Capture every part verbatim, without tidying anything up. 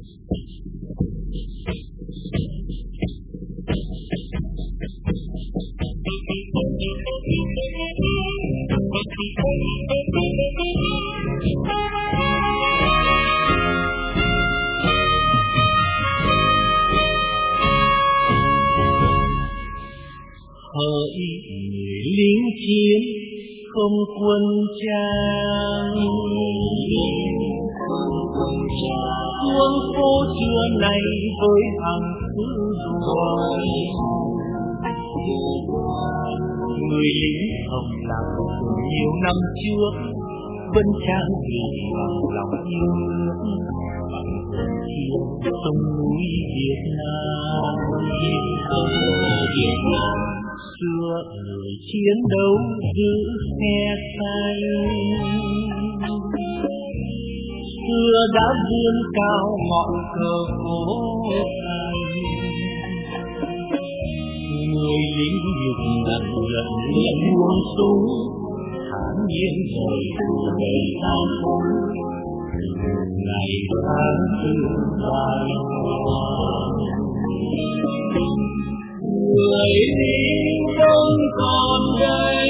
Hỡi người lính chiến không quân trang, xuống phố trưa nay với hàng thứ đuổi. Người lính thầm lặng từ nhiều năm trước vẫn trang bị bằng lòng yêu nước, bằng chiến sông núi Việt Nam. Việt Nam xưa người chiến đấu giữ xe xanh, xưa đã vươn cao ngọn cờ cố thành. Người lính nhục ngàn lần liền buông súng, thản nhiên rời từ đầy gian khổ, ngày tháng tư vai hoàng. Người lính không còn đây,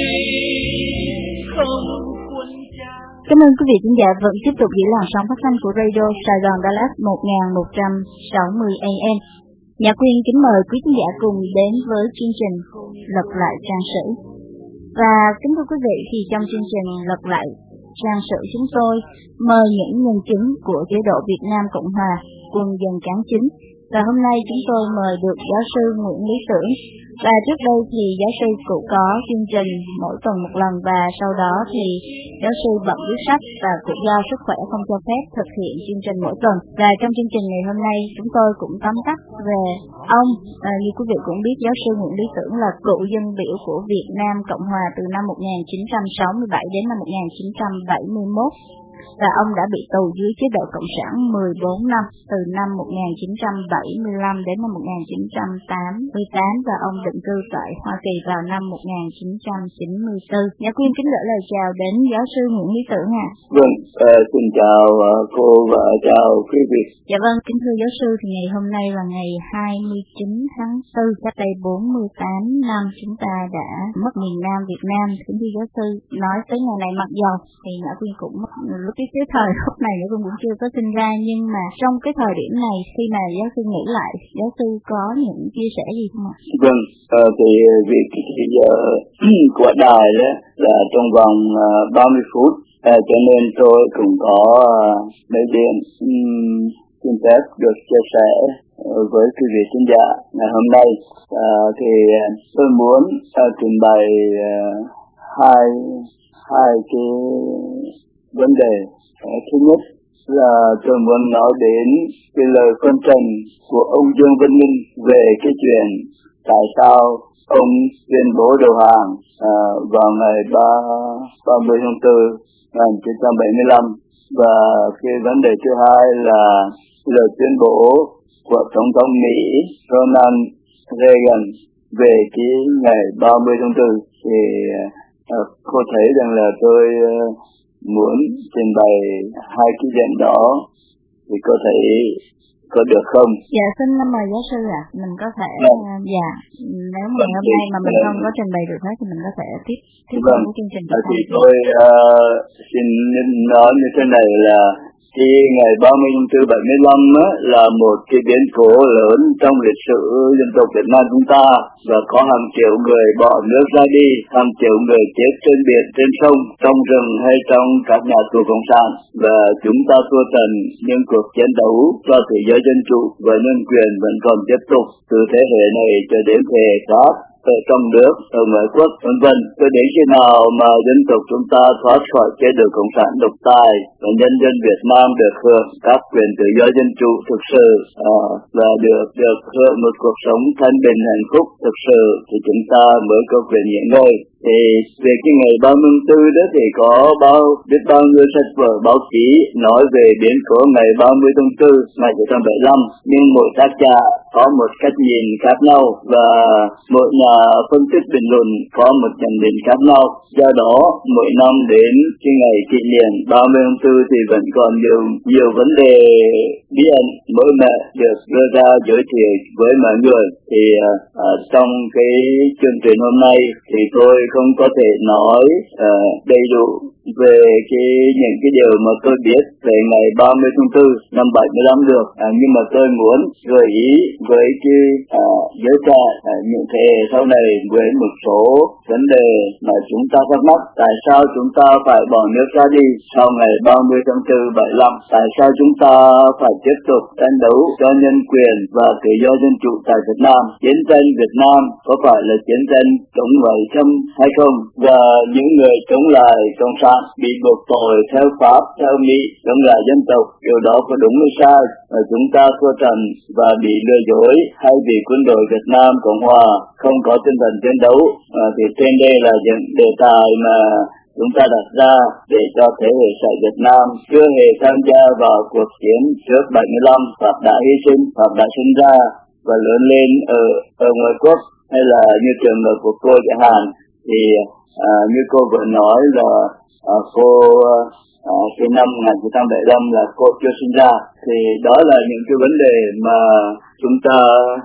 không quân trang. Cảm ơn quý vị khán giả vẫn tiếp tục giữ làn sóng phát thanh của Radio Sài Gòn Dallas một nghìn một trăm sáu mươi A M. Nhã Quyên kính mời quý khán giả cùng đến với chương trình Lật lại trang sử. Và kính thưa quý vị, thì trong chương trình Lật lại trang sử chúng tôi mời những nhân chứng của chế độ Việt Nam Cộng Hòa, quân dân cán chính. Và hôm nay chúng tôi mời được giáo sư Nguyễn Lý Tưởng. Và trước đây thì giáo sư cũng có chương trình mỗi tuần một lần, và sau đó thì giáo sư bận viết sách và cũng do sức khỏe không cho phép thực hiện chương trình mỗi tuần. Và trong chương trình ngày hôm nay chúng tôi cũng tóm tắt về ông. À, như quý vị cũng biết, giáo sư Nguyễn Lý Tưởng là cựu dân biểu của Việt Nam Cộng Hòa từ năm một nghìn chín trăm sáu mươi bảy đến năm một nghìn chín trăm bảy mươi mốt. Và ông đã bị tù dưới chế độ Cộng sản mười bốn năm, từ năm một nghìn chín trăm bảy mươi lăm đến năm một nghìn chín trăm tám mươi tám, và ông định cư tại Hoa Kỳ vào năm một nghìn chín trăm chín mươi tư. Nhã Quyên kính gửi lời chào đến giáo sư Nguyễn Lý Tưởng ạ. À. Vâng, uh, xin chào uh, cô và chào quý vị. Dạ vâng, kính thưa giáo sư, thì ngày hôm nay là ngày hai mươi chín tháng tư, cách đây bốn mươi tám năm chúng ta đã mất miền Nam Việt Nam. Kính thưa giáo sư, nói tới ngày này mặc dầu thì Nhã Quyên cũng lúc cái, cái thời lúc này Nhã Quyên cũng chưa có sinh ra, nhưng mà trong cái thời điểm này khi mà giáo sư nghĩ lại, giáo sư có những chia sẻ gì không ạ? Vâng, uh, thì việc thì giờ của đài đó là trong vòng uh, ba mươi phút, uh, cho nên tôi cũng có uh, mấy điểm um, xin phép được chia sẻ uh, với quý vị khán giả ngày hôm nay. Uh, thì uh, tôi muốn uh, trình bày uh, hai hai cái vấn đề. Uh, thứ nhất là tôi muốn nói đến cái lời phân trần của ông Dương Văn Minh về cái chuyện tại sao ông tuyên bố đầu hàng à, vào ngày ba mươi tháng tư năm một nghìn chín trăm bảy mươi lăm. Và cái vấn đề thứ hai là lời tuyên bố của Tổng thống Mỹ Ronald Reagan về cái ngày ba mươi tháng tư. Thì à, cô thấy rằng là tôi à, muốn trình bày hai cái chuyện đó, thì có thể có được không? Dạ, xin mời giáo sư ạ. À. Mình có thể, vâng. Dạ, nếu mà hôm nay mà mình không có trình bày được hết thì mình có thể tiếp tiếp vâng. với chương trình. Thì tôi uh, xin nói như thế này là khi ngày ba mươi tháng tư bảy mươi lăm á, là một cái biến cố lớn trong lịch sử dân tộc Việt Nam chúng ta, và có hàng triệu người bỏ nước ra đi, hàng triệu người chết trên biển, trên sông, trong rừng hay trong các nhà tù cộng sản, và chúng ta thua trận. Nhưng cuộc chiến đấu cho tự do dân chủ và nhân quyền vẫn còn tiếp tục từ thế hệ này cho đến thế hệ khác, ở trong nước, ở ngoại quốc, vân vân. Cho đến khi nào mà dân tộc chúng ta thoát khỏi chế độ cộng sản độc tài và nhân dân Việt Nam được hưởng các quyền tự do dân chủ thực sự à, và được được hưởng một cuộc sống thanh bình hạnh phúc thực sự, thì chúng ta mới có quyền nghỉ ngơi. Thì về cái ngày ba mươi tháng tư đó thì có bao biết bao nhiêu sách vở báo chí nói về biến cố ngày ba mươi tháng tư năm một nghìn chín trăm bảy mươi lăm, nhưng mỗi tác giả có một cách nhìn khác nhau và mỗi nhà phân tích bình luận có một nhận định khác nhau. Do đó mỗi năm đến cái ngày kỷ niệm ba mươi tháng tư thì vẫn còn nhiều nhiều vấn đề bí ẩn. Mỗi lỗi mà được đưa ra giới thiệu với mọi người. Thì uh, uh, trong cái chương trình hôm nay thì tôi không có thể nói uh, đầy đủ về cái những cái điều mà tôi biết về ngày ba mươi tháng tư năm bảy mươi lăm được, à, nhưng mà tôi muốn gợi ý với cái à, giới trẻ à, những thế hệ sau này với một số vấn đề mà chúng ta thắc mắc. Tại sao chúng ta phải bỏ nước ra đi sau ngày ba mươi tháng tư bảy mươi lăm? Tại sao chúng ta phải tiếp tục tranh đấu cho nhân quyền và tự do dân chủ tại Việt Nam? Chiến tranh Việt Nam có phải là chiến tranh chống ngoại xâm hay không? Và những người chống lại cộng sản bị buộc tội theo Pháp, theo Mỹ, chống lại dân tộc, điều đó có đúng hay sai? Và chúng ta thua trận và bị lừa dối, hay vì quân đội Việt Nam Cộng Hòa không có tinh thần chiến đấu? À, thì trên đây là những đề tài mà chúng ta đặt ra để cho thế hệ trẻ Việt Nam chưa hề tham gia vào cuộc chiến trước bảy mươi lăm. Pháp đã hy sinh, Pháp đã sinh ra và lớn lên ở ở ngoài quốc, hay là như trường hợp của cô chẳng hạn, thì à, như cô vừa nói là à, cô à, cái năm một nghìn chín trăm bảy mươi lăm là cô chưa sinh ra. Thì đó là những cái vấn đề mà chúng ta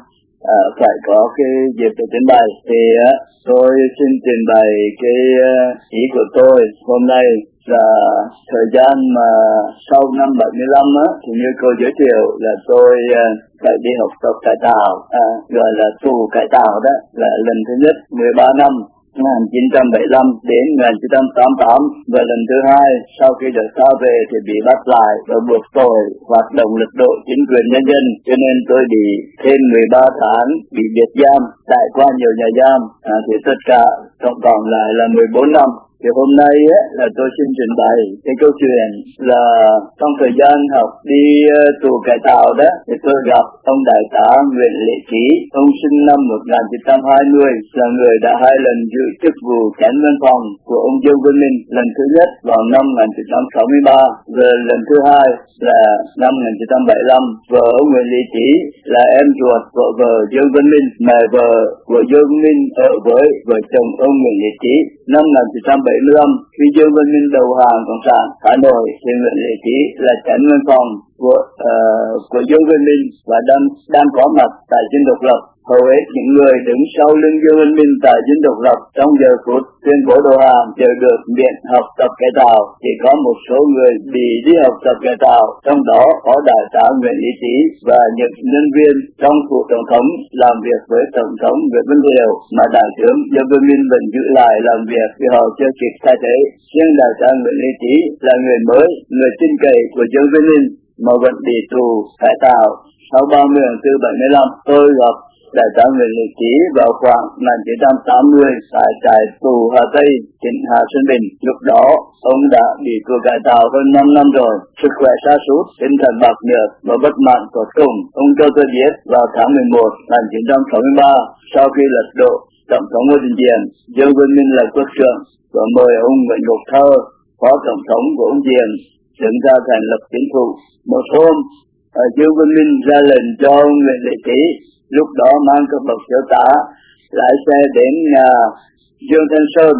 à, phải có cái dịp để trình bày. Thì à, tôi xin trình bày cái ý của tôi hôm nay là thời gian mà sau năm bảy mươi lăm á, thì như cô giới thiệu là tôi à, phải đi học tập cải tạo, à, gọi là tù cải tạo đó, là lần thứ nhất mười ba năm một nghìn chín trăm bảy mươi lăm đến một nghìn chín trăm tám mươi tám, và lần thứ hai sau khi được ta về thì bị bắt lại và buộc tội hoạt động lật đổ chính quyền nhân dân, cho nên tôi bị thêm mười ba tháng bị biệt giam, trải qua nhiều nhà giam, à, thì tất cả tổng cộng lại là mười bốn năm. Thì hôm nay á, là tôi xin trình bày cái câu chuyện là trong thời gian học đi uh, tù cải tạo đó, thì tôi gặp ông đại tá Nguyễn Lệ Trí. Ông sinh năm một nghìn chín trăm hai mươi, là người đã hai lần giữ chức vụ chánh văn phòng của ông Dương Văn Minh. Lần thứ nhất vào năm một nghìn chín trăm sáu mươi ba, và lần thứ hai là năm một nghìn chín trăm bảy mươi lăm. Vợ ông Nguyễn Lệ Trí là em ruột của vợ Dương Văn Minh, mẹ vợ của Dương Văn Minh ở với vợ chồng ông Nguyễn Lệ Trí. Năm một nghìn chín trăm bảy mươi lăm, khi Dương Văn Minh đầu hàng cộng sản Hà Nội, thì Nguyễn Lệ Trí là chánh văn phòng của uh, của Dương Văn Minh và đang đang có mặt tại Dinh Độc Lập. Hầu hết những người đứng sau lưng Dương Văn Minh tại Dinh Độc Lập trong giờ phút tuyên bố đầu hàng đều được miễn học tập cải tạo. Chỉ có một số người bị đi học tập cải tạo, trong đó có đại tá Nguyễn Lệ Trí và những nhân viên trong phủ tổng thống làm việc với tổng thống Nguyễn Văn Thiệu, mà đại tướng Dương Văn Minh vẫn giữ lại làm việc vì họ chưa kịp thay thế. Riêng đại tá Nguyễn Lệ Trí là người mới, người tin cậy của Dương Văn Minh mà vẫn bị tù cải tạo. Sau ba mươi tháng tư bảy mươi lăm, tôi gặp đại tá Nguyễn Lệ Trí vào khoảng một nghìn chín trăm tám mươi tại trại tù Hà Tây, tỉnh Hà Sơn Bình. Lúc đó ông đã bị tù cải tạo hơn năm năm rồi, sức khỏe sa sút, tinh thần bạc nhược và bất mãn tột cùng. Ông cho tôi biết vào tháng mười một năm một nghìn chín trăm sáu mươi ba, sau khi lật đổ tổng thống Ngô Đình Diệm, Dương Văn Minh là quốc trưởng và mời ông Nguyễn Ngọc Thơ, phó tổng thống của ông Diệm, đứng ra thành lập chính phủ. Một hôm, Dương Văn Minh ra lệnh cho ông Nguyễn Lệ Trí, lúc đó mang cấp bậc thiếu tá, lái xe đến nhà Dương Thanh Sơn,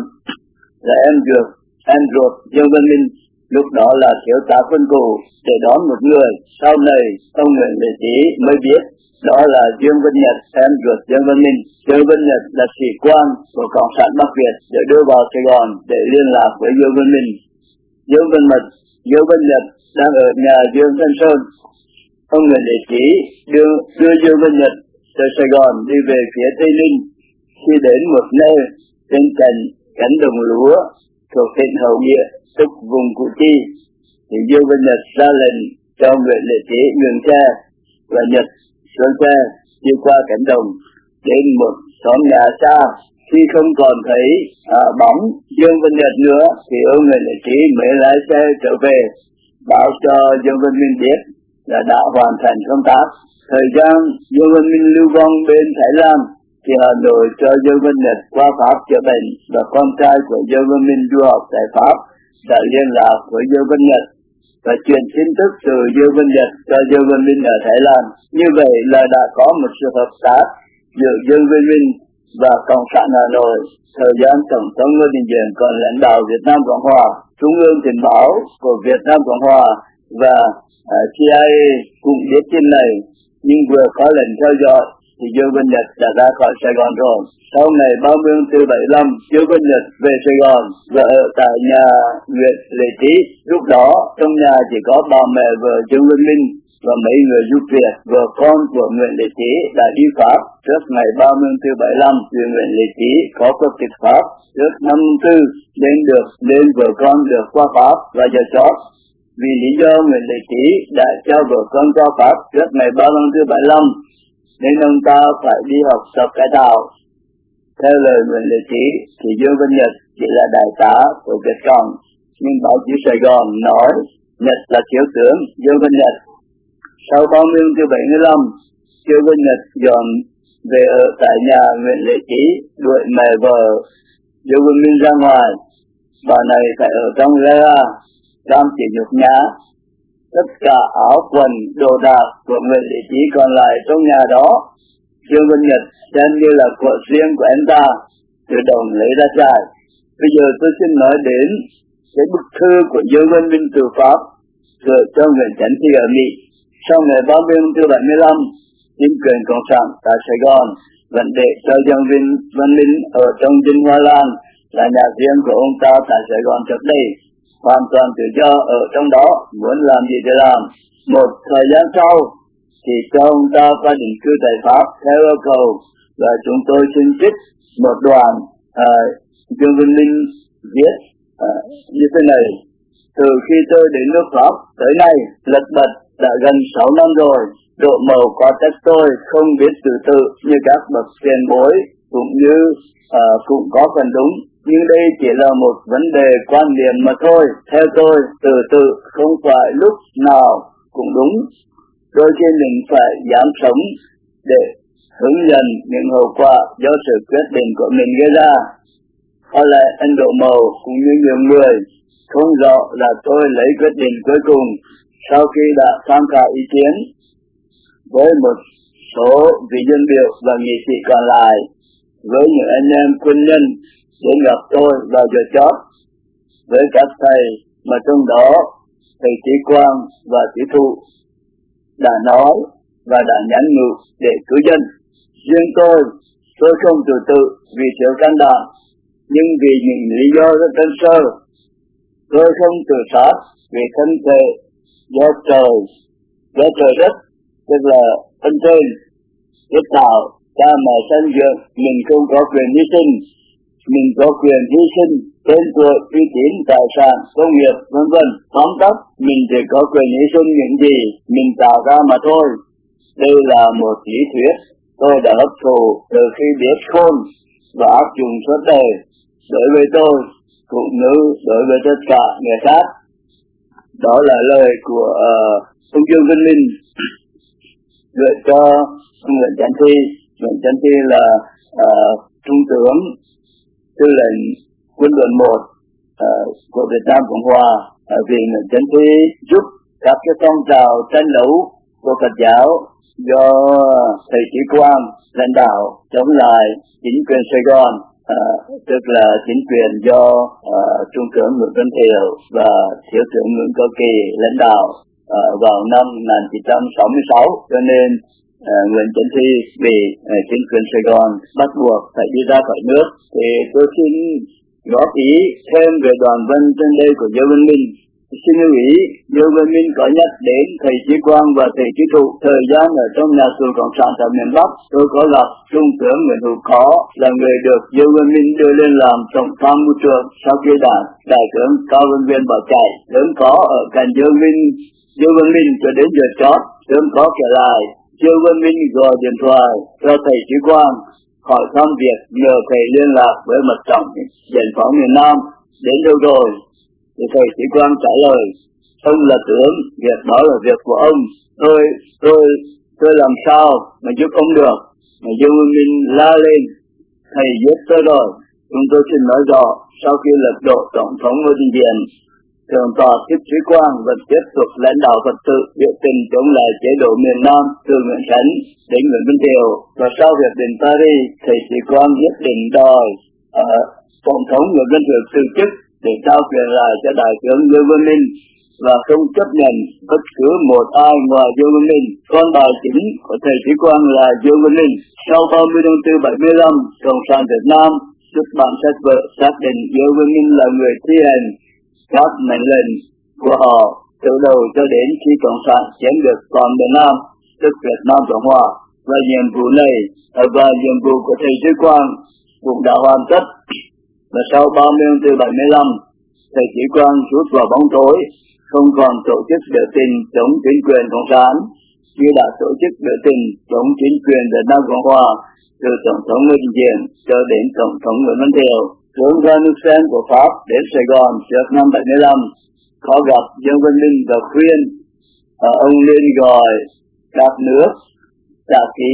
là em ruột em ruột Dương Văn Minh, lúc đó là thiếu tá quân cụ, để đón một người. Sau này ông Nguyễn Lệ Trí mới biết đó là Dương Văn Nhật, em ruột Dương Văn Minh. Dương Văn Nhật là sĩ quan của Cộng sản Bắc Việt, để đưa vào Sài Gòn để liên lạc với Dương Văn Minh. Dương Văn Mật, Dương Văn Nhật đang ở nhà Dương Thanh Sơn. Ông Nguyễn Lệ Trí đưa, đưa Dương Văn Nhật từ Sài Gòn đi về phía Tây Ninh. Khi đến một nơi trên cạnh cánh đồng lúa thuộc tỉnh Hậu Nghĩa, tức vùng Củ Chi, thì Dương Văn Nhật ra lệnh cho Nguyễn Lệ Trí ngừng xe, và Nhật xuống xe đi qua cánh đồng đến một xóm nhà xa. Khi không còn thấy à, bóng Dương Văn Nhật nữa, thì ông Nguyễn Lệ Trí mới lái xe trở về, báo cho Dương Văn Minh biết là đã hoàn thành công tác. Thời gian Dương Văn Minh lưu vong bên Thái Lan, thì Hà Nội cho Dương Văn Nhật qua Pháp chữa bệnh, và con trai của Dương Văn Minh du học tại Pháp đã liên lạc với Dương Văn Nhật và truyền tin tức từ Dương Văn Nhật cho Dương Văn Minh ở Thái Lan. Như vậy là đã có một sự hợp tác giữa Dương Văn Minh và Cộng sản Hà Nội. Thời gian Tổng thống Ngô Đình Diệm còn lãnh đạo Việt Nam Cộng Hòa, Trung ương Tình báo của Việt Nam Cộng Hòa và uh, xê i a cũng biết tin này, nhưng vừa có lệnh theo dõi thì Dương Văn Nhật đã ra khỏi Sài Gòn rồi. Sau ngày ba mươi tháng tư bảy mươi lăm, Dương Văn Nhật về Sài Gòn và ở tại nhà Nguyễn Lệ Trí. Lúc đó trong nhà chỉ có bà mẹ vợ Dương Văn Minh và mấy người giúp việc. Vợ con của Nguyễn Lệ Trí đã đi Pháp trước ngày ba mươi tháng tư bảy mươi lăm, vì Nguyễn Lệ Trí có quốc tịch Pháp. Trước năm tư nên được nên vợ con được qua Pháp và giờ chót. Vì lý do Nguyễn Lệ Trí đã cho vợ con qua Pháp trước ngày ba mươi tháng tư bảy mươi lăm, nên ông ta phải đi học tập cải tạo. Theo lời Nguyễn Lệ Trí thì Dương Văn Nhật chỉ là đại tá của Việt Cộng, nhưng báo chí Sài Gòn nói Nhật là thiếu tướng Dương Văn Nhật. Sau ba mươi tháng tư bảy mươi lăm, Dương Văn Nhật dọn về ở tại nhà Nguyễn Lệ Trí, đuổi mẹ vợ Dương Văn Minh ra ngoài. Bà này phải ở trong gara, cam chỉ nhục nhã. Tất cả áo quần, đồ đạc của Nguyễn Lệ Trí còn lại trong nhà đó, Dương Văn Nhật xem như là của riêng của anh ta, tự động lấy ra xài. Bây giờ tôi xin nói đến cái bức thư của Dương Văn Minh từ Pháp gửi cho Nguyễn Chánh Thi ở Mỹ. Sau ngày ba mươi tháng tư bảy mươi lăm, chính quyền Cộng sản tại Sài Gòn vẫn để cho Dương Văn Minh ở trong Dinh Hoa Lan là nhà riêng của ông ta tại Sài Gòn trước đây, hoàn toàn tự do ở trong đó, muốn làm gì thì làm. Một thời gian sau thì cho ông ta qua định cư tại Pháp theo yêu cầu, và chúng tôi xin trích một đoạn uh, Dương Văn Minh viết uh, như thế này: từ khi tôi đến nước Pháp tới nay lật bật đã gần sáu năm rồi, độ màu quá trách tôi không biết tự tự như các bậc tiền bối, cũng như uh, cũng có phần đúng, nhưng đây chỉ là một vấn đề quan điểm mà thôi. Theo tôi, tự tự không phải lúc nào cũng đúng. Đôi khi mình phải dám sống để hứng nhận những hậu quả do sự quyết định của mình gây ra. Có lẽ anh Độ Màu cũng như nhiều người không rõ là tôi lấy quyết định cuối cùng sau khi đã tham khảo ý kiến với một số vị dân biểu và nghị sĩ còn lại, với những anh em quân nhân đến gặp tôi vào giờ chót, với các thầy mà trong đó thầy Trí Quang và Trí Thụ đã nói và đã nhắn nhủ để cứu dân. Riêng tôi, tôi không tự tự vì thiếu can đảm, nhưng vì những lý do rất đơn sơ. Tôi không tự sát vì thân thể do trời, do trời đất, tức là thân trên, kết tạo, cha mẹ sinh dưỡng, mình không có quyền hy sinh. Mình có quyền hy sinh tên tuổi, uy tín, tài sản, công nghiệp, vân vân. Tóm tắt, mình chỉ có quyền hy sinh những gì mình tạo ra mà thôi. Đây là một lý thuyết tôi đã hấp thụ từ khi biết khôn và áp dụng suốt đời đối với tôi cũng như đối với tất cả người khác. Đó là lời của uh, ông Dương Văn Minh gửi cho Nguyễn Chánh Thi. Nguyễn Chánh Thi là uh, trung tướng tư lệnh quân đoàn một uh, của Việt Nam Cộng Hòa, uh, vì Nguyễn Chánh Thi giúp các cái phong trào tranh đấu của Phật giáo do thầy Trí Quang lãnh đạo chống lại chính quyền Sài Gòn, uh, tức là chính quyền do uh, trung tướng Nguyễn Văn Thiệu và thiếu tướng Nguyễn Cao Kỳ lãnh đạo uh, vào năm một nghìn chín trăm sáu mươi sáu, cho nên uh, Nguyễn Chánh Thi bị uh, chính quyền Sài Gòn bắt buộc phải đi ra khỏi nước. Thì tôi xin góp ý thêm về đoạn văn trên đây của Dương Văn Minh. Xin lưu ý, Dương Văn Minh có nhắc đến thầy Trí Quang và thầy Trí Thụ. Thời gian ở trong nhà tù Cộng sản tại miền Bắc, tôi có gặp trung tướng Nguyễn Hữu Khó, là người được Dương Văn Minh đưa lên làm tổng tham mưu trưởng sau khi đảng đại tướng Cao Văn Viên bỏ chạy. Dương Có ở cạnh Dương Minh, Dương Văn Minh cho đến giờ chót. Dương Có kể lại, Dương Văn Minh gọi điện thoại cho thầy Trí Quang hỏi thăm việc nhờ thầy liên lạc với mặt trận giải phóng miền Nam đến đâu rồi. Thì thầy Trí Quang trả lời, ông là tướng, việc đó là việc của ông, tôi tôi tôi làm sao mà giúp ông được. Mà Dương Văn Minh la lên, thầy giết tôi rồi. Chúng tôi xin nói rõ, sau khi lật đổ tổng thống Ngô Đình Diệm, thượng tọa Thích Trí Quang vẫn tiếp tục lãnh đạo Phật tử biểu tình chống lại chế độ miền Nam từ Nguyễn Chánh đến Nguyễn Văn Thiệu. Và sau việc đến Paris, thầy Trí Quang nhất định đòi uh, tổng thống Nguyễn Văn Thiệu từ chức để trao quyền lại cho đại tướng Dương Văn Minh. và không chấp nhận bất cứ một ai ngoài Dương Văn Minh. Con bài chính của thầy Sĩ Quang là Dương Văn Minh. Sau ba mươi tháng tư bảy mươi lăm, Cộng sản Việt Nam xuất bản sách vở xác định Dương Văn Minh là người thi hành các mệnh lệnh của họ từ đầu cho đến khi Cộng sản chiếm được toàn miền Nam, tức Việt Nam Cộng Hòa. Và nhiệm vụ này và nhiệm vụ của thầy Sĩ Quang cũng đã hoàn tất. Và sau ba mươi tháng tư bảy mươi lăm, thầy Sĩ Quang rút vào bóng tối, không còn tổ chức biểu tình chống chính quyền Cộng sản, như đã tổ chức biểu tình chống chính quyền Việt Nam Cộng Hòa từ Tổng thống Ngô Đình Diệm cho đến Tổng thống Nguyễn Văn Thiệu. Tướng Jean Duchesne của Pháp đến Sài Gòn trước năm bảy mươi lăm, có gặp Dương Văn Minh và khuyên ở ông nên gọi các nước đã ký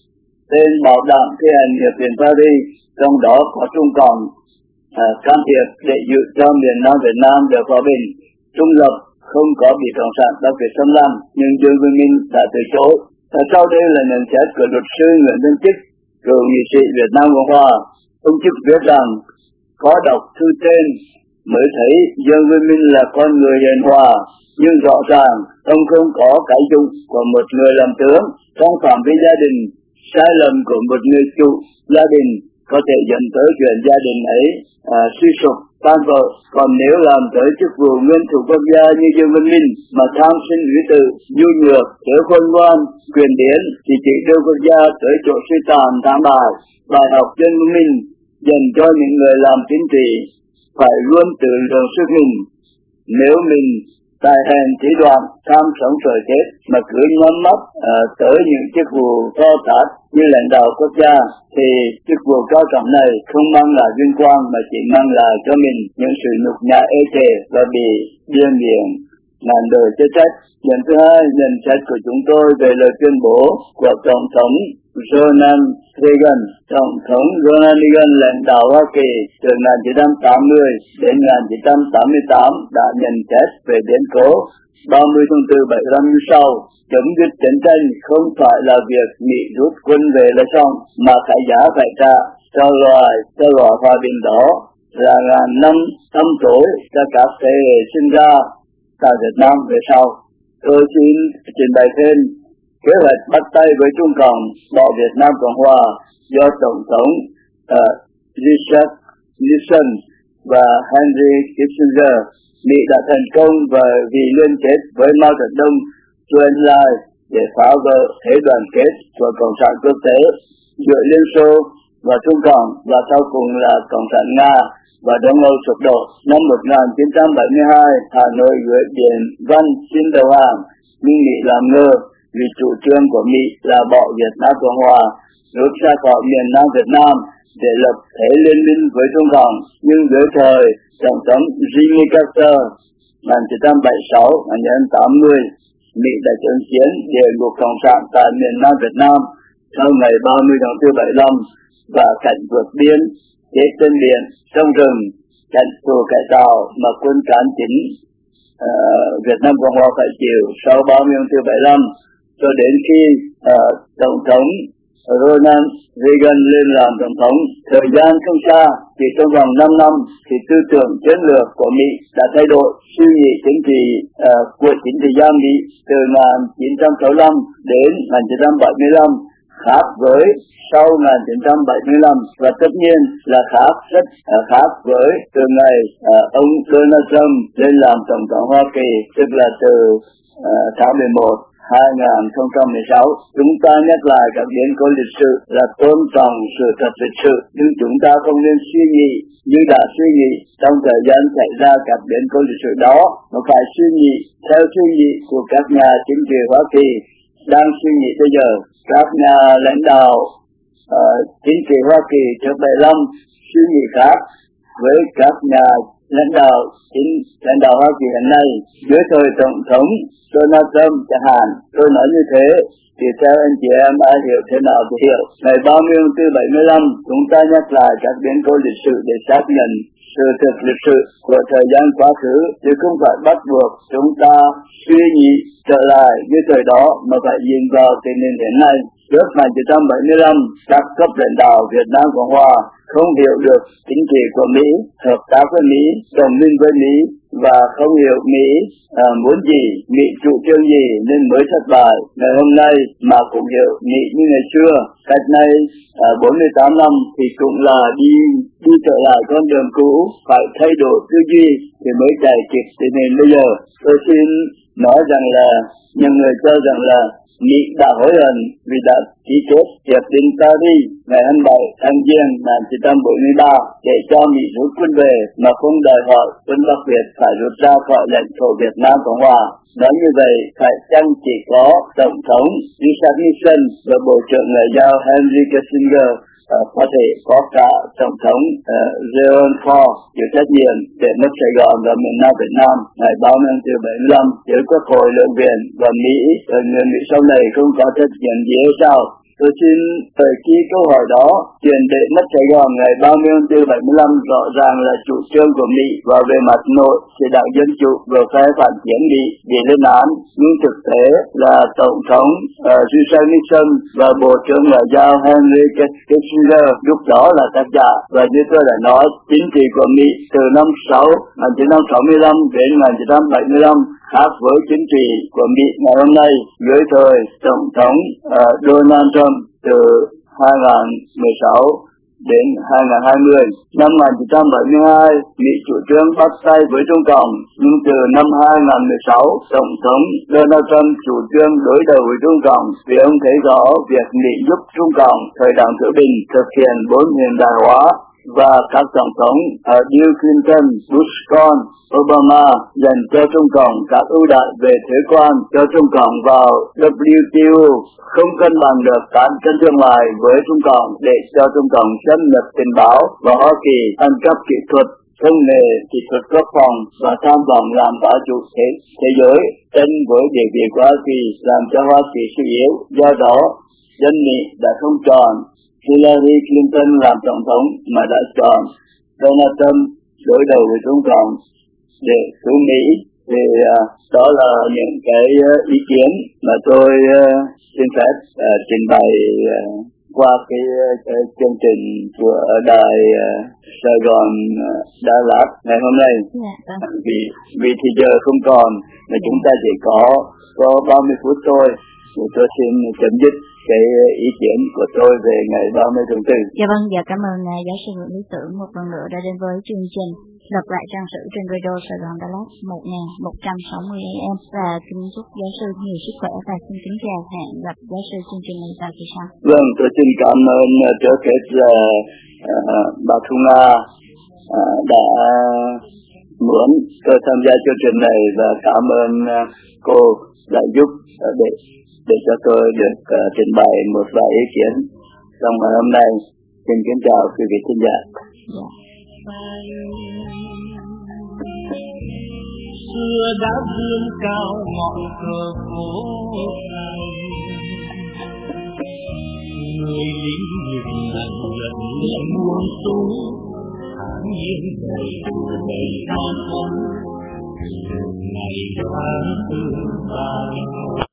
tên bảo đảm thi hành hiệp định Paris, trong đó có Trung Cộng, à, can thiệp để giữ cho miền Nam Việt Nam được hòa bình, trung lập, không có bị Cộng sản đặc biệt xâm lăng, nhưng Dương Văn Minh đã từ chối. Và sau đây là nhận xét của luật sư Nguyễn Văn Chức, cựu nghị sĩ Việt Nam Cộng Hòa. Ông Chức viết rằng, có đọc thư trên mới thấy Dương Văn Minh là con người hiền hòa, nhưng rõ ràng ông không có cái dụng của một người làm tướng. Trong phạm vi gia đình, sai lầm của một người chủ gia đình có thể dẫn tới chuyện gia đình ấy à, suy sụp, tan vỡ. Còn nếu làm tới chức vụ nguyên thủ quốc gia như Dương Văn Minh mà tham sinh ủy tự, nhu nhược, thiếu khôn ngoan, quyền điển thì chỉ đưa quốc gia tới chỗ suy tàn thảm bại. Bài học Dương Văn Minh dành cho những người làm chính trị phải luôn tự lượng sức mình. Nếu mình tài hèn chỉ đoạn, tham sống sợ chết mà cứ nhắm mắt à, tới những chức vụ to tát như lãnh đạo quốc gia thì chức vụ cao trọng này không mang lại vinh quang mà chỉ mang lại cho mình những sự nhục nhã ê chề và bị biên miệng ngàn đời chết trách. Lần thứ hai, nhận xét của chúng tôi về lời tuyên bố của Tổng thống Ronald Reagan. Tổng thống Ronald Reagan lãnh đạo Hoa Kỳ từ một nghìn chín trăm tám mươi đến một nghìn chín trăm tám mươi tám đã nhận xét về biến cố ba mươi tháng tư bảy mươi lăm như sau: chấm dứt chiến tranh không phải là việc Mỹ rút quân về là xong, mà phải giá phải trả cho loài cho loài hòa bình đó là ngàn năm thâm tối cho các thế hệ sinh ra tại Việt Nam về sau. Tôi xin trình bày thêm kế hoạch bắt tay với Trung Cộng bỏ Việt Nam Cộng Hòa do Tổng thống uh, Richard Nixon và Henry Kissinger. Mỹ đã thành công và vì liên kết với Mao Zedong, Chu Ân Lai để phá vỡ thế đoàn kết của Cộng sản quốc tế giữa Liên Xô và Trung Cộng, và sau cùng là Cộng sản Nga và Đông Âu sụp đổ. Năm một nghìn chín trăm bảy mươi hai, Hà Nội gửi điện văn xin đầu hàng, nhưng Mỹ làm ngơ vì chủ trương của Mỹ là bỏ Việt Nam Cộng Hòa rút ra khỏi miền Nam Việt Nam để lập thế liên minh với Trung Cộng. Nhưng dưới thời Tổng thống Jimmy Carter một nghìn chín trăm bảy mươi sáu đến một nghìn chín trăm tám mươi, Mỹ đã chứng kiến địa ngục Cộng sản tại miền Nam Việt Nam sau ngày ba mươi tháng tư bảy mươi lăm và cảnh vượt biên, chết trên biển, trong rừng, cảnh tù cải tạo mà quân cán chính uh, Việt Nam Cộng Hòa phải chịu sau ba mươi tháng tư bảy mươi lăm, cho đến khi uh, Tổng thống Ronald Reagan lên làm Tổng thống. Thời gian không xa, chỉ trong vòng năm năm thì tư tưởng chiến lược của Mỹ đã thay đổi. Suy nghĩ chính trị uh, của chính trị gia Mỹ từ một nghìn chín trăm sáu mươi lăm đến một nghìn chín trăm bảy mươi lăm khác với sau một nghìn chín trăm bảy mươi lăm, và tất nhiên là khác rất uh, khác với từ ngày uh, ông Donald Trump lên làm Tổng thống Hoa Kỳ, tức là từ uh, tháng mười một hai nghìn không trăm mười sáu. Chúng ta nhắc lại các biến cố lịch sử là tôn trọng sự thật lịch sử, nhưng chúng ta không nên suy nghĩ như đã suy nghĩ trong thời gian xảy ra các biến cố lịch sử đó, mà phải suy nghĩ theo suy nghĩ của các nhà chính trị Hoa Kỳ đang suy nghĩ bây giờ. Các nhà lãnh đạo uh, chính trị Hoa Kỳ trước bảy mươi lăm suy nghĩ khác với các nhà lãnh đạo chính lãnh đạo Hoa Kỳ hiện nay. Dưới thời Tổng thống Donald Trump chẳng hạn, tôi nói như thế thì theo anh chị em ai hiểu thế nào thì hiểu. Ngày ba mươi tháng tư bảy mươi lăm, chúng ta nhắc lại các biến cố lịch sử để xác nhận sự thật lịch sử của thời gian quá khứ, chứ không phải bắt buộc chúng ta suy nghĩ trở lại như thời đó, mà phải nhìn vào tình hình hiện nay. Trước một nghìn chín trăm bảy mươi lăm, các cấp lãnh đạo Việt Nam Cộng Hòa không hiểu được chính trị của Mỹ, hợp tác với Mỹ, đồng minh với Mỹ và không hiểu Mỹ à, muốn gì, Mỹ chủ trương gì nên mới thất bại. Ngày hôm nay mà cũng hiểu Mỹ như ngày xưa, cách nay à, bốn mươi tám năm thì cũng là đi đi trở lại con đường cũ, phải thay đổi tư duy thì mới chạy kịp tình hình bây giờ. Tôi xin nói rằng là nhiều người cho rằng là Mỹ đã hối hận vì đã ký kết hiệp định Paris ngày hai mươi bảy tháng Giêng năm một nghìn chín trăm bốn mươi ba để cho Mỹ rút quân về mà không đòi hỏi quân Bắc Việt phải rút ra khỏi lãnh thổ Việt Nam Cộng Hòa. Nói như vậy, phải chăng chỉ có Tổng thống Richard Nixon và Bộ trưởng Ngoại giao Henry Kissinger uh, có thể có cả Tổng thống uh, Gerald Ford chịu trách nhiệm để mất Sài Gòn và miền Nam Việt Nam ngày ba mươi tháng tư bảy mươi lăm, nếu Quốc hội Thượng viện và Mỹ và người Mỹ sau này không có trách nhiệm gì hay sao? Tôi xin thời ký câu hỏi đó. Tiền để mất Sài Gòn ngày ba mươi tháng tư bảy mươi lăm rõ ràng là chủ trương của Mỹ, và về mặt nội thì đảng Dân Chủ và phe phản chiến Mỹ bị lên án, nhưng thực tế là Tổng thống uh, Richard Nixon và Bộ trưởng Ngoại giao Henry Kissinger lúc đó là tác giả. Và như tôi đã nói, chính trị của Mỹ từ năm một nghìn chín trăm sáu mươi lăm đến một nghìn chín trăm bảy mươi lăm khác với chính trị của Mỹ ngày hôm nay dưới thời Tổng thống uh, Donald Trump từ hai nghìn mười sáu đến hai nghìn hai mươi. Năm một nghìn chín trăm bảy mươi hai, Mỹ chủ trương bắt tay với Trung Cộng, nhưng từ năm hai nghìn mười sáu, Tổng thống Donald Trump chủ trương đối đầu với Trung Cộng vì ông thấy rõ việc Mỹ giúp Trung Cộng thời đảng Tiểu Bình thực hiện bốn hiện đại hóa, và các tổng thống ở Bill Clinton, Bush con, Obama dành cho Trung Cộng các ưu đãi về thuế quan cho Trung Cộng vào W T O, không cân bằng được cán cân thương mại với Trung Cộng để cho Trung Cộng xâm nhập tình báo và Hoa Kỳ ăn cắp kỹ thuật, công nghệ, kỹ thuật quốc phòng và tham vọng làm bá chủ thế, thế giới, tranh với địa vị của Hoa Kỳ làm cho Hoa Kỳ suy yếu. Do đó, dân Mỹ đã không chọn Hillary Clinton làm tổng thống mà đã chọn Donald Trump đối đầu với Trung Cộng để cứu Mỹ. Thì uh, đó là những cái uh, ý kiến mà tôi uh, xin phép uh, trình bày uh, qua cái, cái chương trình của đài uh, Sài Gòn uh, Đà Lạt ngày hôm nay. Yeah, vì vì thì giờ không còn mà chúng ta chỉ có có ba mươi phút thôi. Thì tôi xin chấm dứt cái ý kiến của tôi về ngày ba mươi tháng tư. Dạ vâng, dạ cảm ơn uh, giáo sư Nguyễn Lý Tưởng một lần nữa đã đến với chương trình Lặp lại trang sử trên radio Sài Gòn Đà Lạt một nghìn một trăm sáu mươi A M, và kính chúc giáo sư nhiều sức khỏe và xin kính chào, hẹn gặp giáo sư chương trình này vào kỳ sau. Vâng, tôi xin cảm ơn trước hết là uh, bà Thu Nga uh, đã muốn tôi tham gia chương trình này, và cảm ơn uh, cô đã giúp uh, để để cho tôi được uh, trình bày một vài ý kiến trong ngày hôm nay. Xin kính chào quý vị khán giả. Yeah. Xưa đã vươn cao ngọn cờ phố thành, người lính những lần lần lại buông xuống, tháng nhiên đầy đầy tháng ngày tháng tư vàng.